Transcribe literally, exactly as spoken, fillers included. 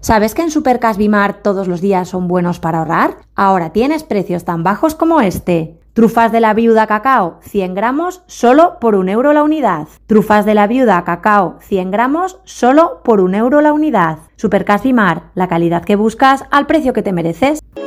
¿Sabes que en Supercash Bimart todos los días son buenos para ahorrar? Ahora tienes precios tan bajos como este. Trufas de la viuda cacao cien gramos solo por un euro la unidad. Trufas de la viuda cacao cien gramos solo por un euro la unidad. Supercash Bimart, la calidad que buscas al precio que te mereces.